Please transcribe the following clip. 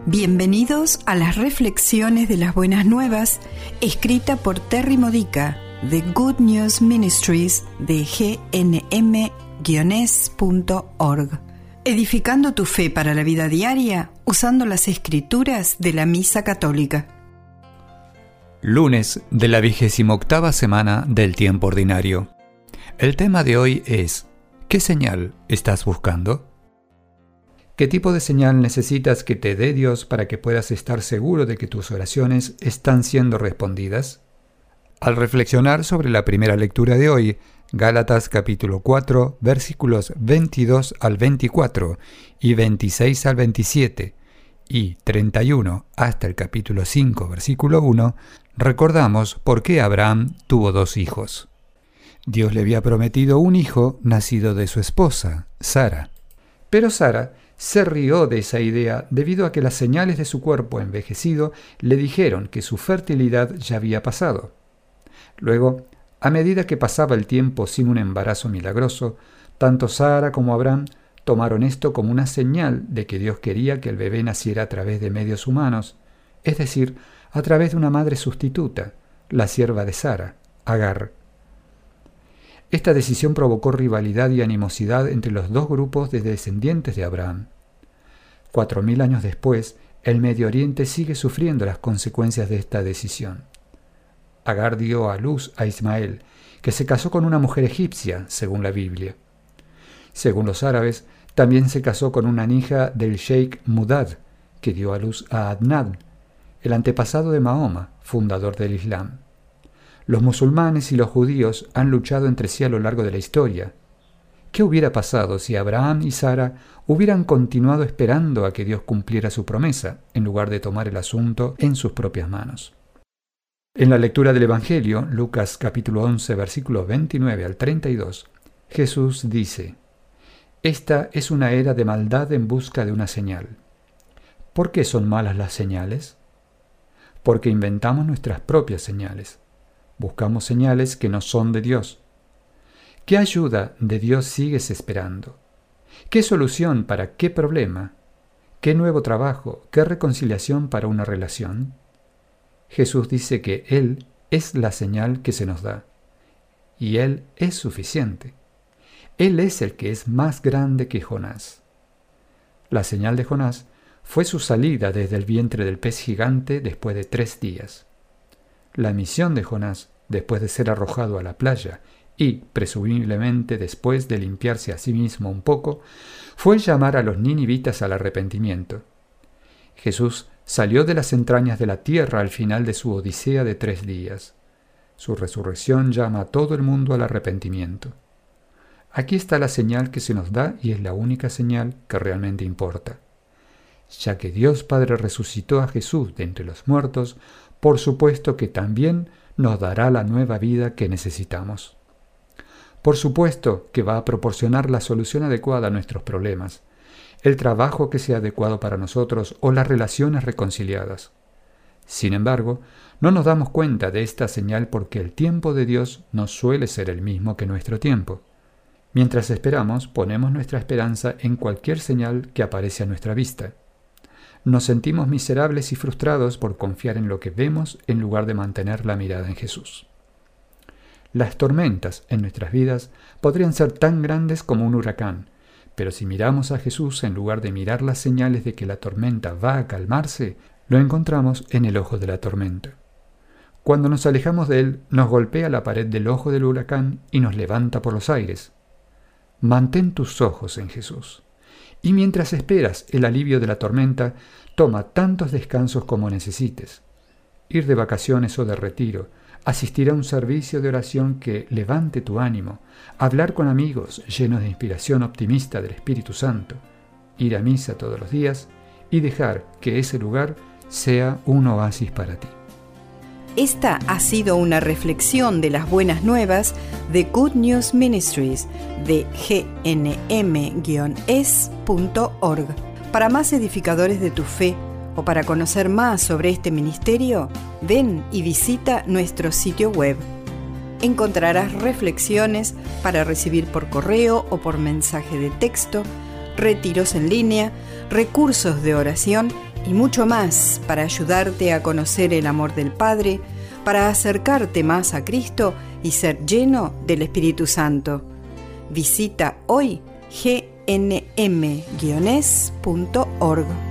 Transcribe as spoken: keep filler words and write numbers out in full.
Bienvenidos a las reflexiones de las buenas nuevas, escrita por Terry Modica, de Good News Ministries de G N M S punto org. Edificando tu fe para la vida diaria, usando las escrituras de la Misa Católica. Lunes de la vigésima octava semana del tiempo ordinario. El tema de hoy es: ¿qué señal estás buscando? ¿Qué tipo de señal necesitas que te dé Dios para que puedas estar seguro de que tus oraciones están siendo respondidas? Al reflexionar sobre la primera lectura de hoy, Gálatas capítulo cuatro, versículos veintidós al veinticuatro y veintiséis al veintisiete, y treinta y uno hasta el capítulo cinco, versículo uno, recordamos por qué Abraham tuvo dos hijos. Dios le había prometido un hijo nacido de su esposa, Sara. Pero Sara se rió de esa idea debido a que las señales de su cuerpo envejecido le dijeron que su fertilidad ya había pasado. Luego, a medida que pasaba el tiempo sin un embarazo milagroso, tanto Sara como Abraham tomaron esto como una señal de que Dios quería que el bebé naciera a través de medios humanos, es decir, a través de una madre sustituta, la sierva de Sara, Agar. Esta decisión provocó rivalidad y animosidad entre los dos grupos de descendientes de Abraham. Cuatro mil años después, el Medio Oriente sigue sufriendo las consecuencias de esta decisión. Agar dio a luz a Ismael, que se casó con una mujer egipcia, según la Biblia. Según los árabes, también se casó con una hija del Sheikh Mudad, que dio a luz a Adnan, el antepasado de Mahoma, fundador del Islam. Los musulmanes y los judíos han luchado entre sí a lo largo de la historia. ¿Qué hubiera pasado si Abraham y Sara hubieran continuado esperando a que Dios cumpliera su promesa, en lugar de tomar el asunto en sus propias manos? En la lectura del Evangelio, Lucas capítulo once, versículos veintinueve al treinta y dos, Jesús dice: «Esta es una era de maldad en busca de una señal». ¿Por qué son malas las señales? Porque inventamos nuestras propias señales. Buscamos señales que no son de Dios. ¿Qué ayuda de Dios sigues esperando? ¿Qué solución para qué problema? ¿Qué nuevo trabajo? ¿Qué reconciliación para una relación? Jesús dice que Él es la señal que se nos da. Y Él es suficiente. Él es el que es más grande que Jonás. La señal de Jonás fue su salida desde el vientre del pez gigante después de tres días. La misión de Jonás, después de ser arrojado a la playa y, presumiblemente después de limpiarse a sí mismo un poco, fue llamar a los ninivitas al arrepentimiento. Jesús salió de las entrañas de la tierra al final de su odisea de tres días. Su resurrección llama a todo el mundo al arrepentimiento. Aquí está la señal que se nos da y es la única señal que realmente importa. Ya que Dios Padre resucitó a Jesús de entre los muertos, por supuesto que también nos dará la nueva vida que necesitamos. Por supuesto que va a proporcionar la solución adecuada a nuestros problemas, el trabajo que sea adecuado para nosotros o las relaciones reconciliadas. Sin embargo, no nos damos cuenta de esta señal porque el tiempo de Dios no suele ser el mismo que nuestro tiempo. Mientras esperamos, ponemos nuestra esperanza en cualquier señal que aparece a nuestra vista. Nos sentimos miserables y frustrados por confiar en lo que vemos en lugar de mantener la mirada en Jesús. Las tormentas en nuestras vidas podrían ser tan grandes como un huracán, pero si miramos a Jesús en lugar de mirar las señales de que la tormenta va a calmarse, lo encontramos en el ojo de la tormenta. Cuando nos alejamos de Él, nos golpea la pared del ojo del huracán y nos levanta por los aires. Mantén tus ojos en Jesús. Y mientras esperas el alivio de la tormenta, toma tantos descansos como necesites. Ir de vacaciones o de retiro, asistir a un servicio de oración que levante tu ánimo, hablar con amigos llenos de inspiración optimista del Espíritu Santo, ir a misa todos los días y dejar que ese lugar sea un oasis para ti. Esta ha sido una reflexión de las buenas nuevas de Good News Ministries de G N M S punto org. Para más edificadores de tu fe o para conocer más sobre este ministerio, ven y visita nuestro sitio web. Encontrarás reflexiones para recibir por correo o por mensaje de texto, retiros en línea, recursos de oración y mucho más para ayudarte a conocer el amor del Padre, para acercarte más a Cristo y ser lleno del Espíritu Santo. Visita hoy G N M guion es punto org.